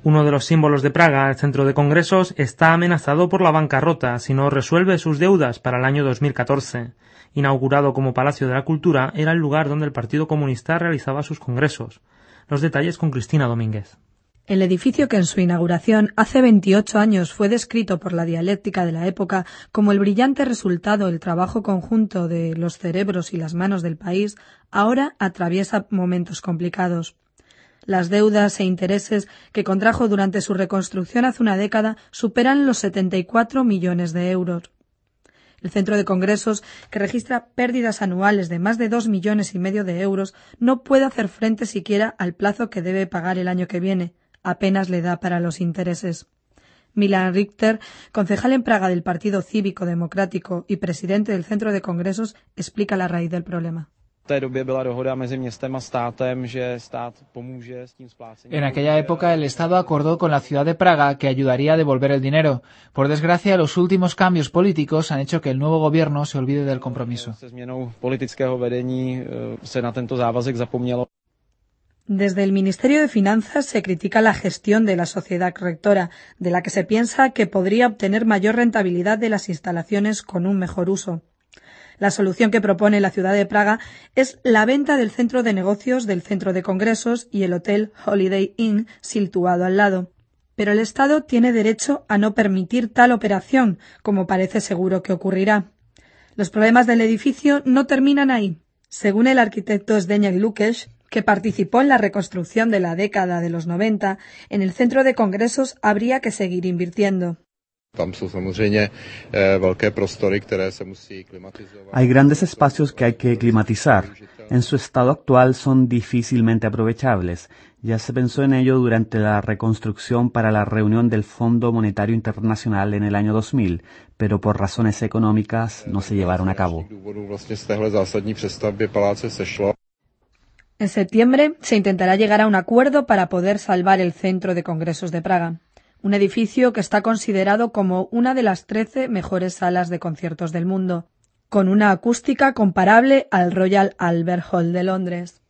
Uno de los símbolos de Praga, el centro de congresos, está amenazado por la bancarrota si no resuelve sus deudas para el año 2014. Inaugurado como Palacio de la Cultura, era el lugar donde el Partido Comunista realizaba sus congresos. Los detalles con Cristina Domínguez. El edificio, que en su inauguración hace 28 años fue descrito por la dialéctica de la época como el brillante resultado del trabajo conjunto de los cerebros y las manos del país, ahora atraviesa momentos complicados. Las deudas e intereses que contrajo durante su reconstrucción hace una década superan los 74 millones de euros. El centro de congresos, que registra pérdidas anuales de más de 2,5 millones de euros, no puede hacer frente siquiera al plazo que debe pagar el año que viene. Apenas le da para los intereses. Milan Richter, concejal en Praga del Partido Cívico Democrático y presidente del Centro de Congresos, explica la raíz del problema. En aquella época el Estado acordó con la ciudad de Praga que ayudaría a devolver el dinero. Por desgracia, los últimos cambios políticos han hecho que el nuevo gobierno se olvide del compromiso. Desde el Ministerio de Finanzas se critica la gestión de la sociedad rectora, de la que se piensa que podría obtener mayor rentabilidad de las instalaciones con un mejor uso. La solución que propone la ciudad de Praga es la venta del centro de negocios del centro de congresos y el hotel Holiday Inn situado al lado. Pero el Estado tiene derecho a no permitir tal operación, como parece seguro que ocurrirá. Los problemas del edificio no terminan ahí. Según el arquitecto Zdeněk Lukáš, que participó en la reconstrucción de la década de los 90, en el centro de congresos habría que seguir invirtiendo. Hay grandes espacios que hay que climatizar. En su estado actual son difícilmente aprovechables. Ya se pensó en ello durante la reconstrucción para la reunión del Fondo Monetario Internacional en el año 2000, pero por razones económicas no se llevaron a cabo. En septiembre se intentará llegar a un acuerdo para poder salvar el Centro de Congresos de Praga, un edificio que está considerado como una de las 13 mejores salas de conciertos del mundo, con una acústica comparable al Royal Albert Hall de Londres.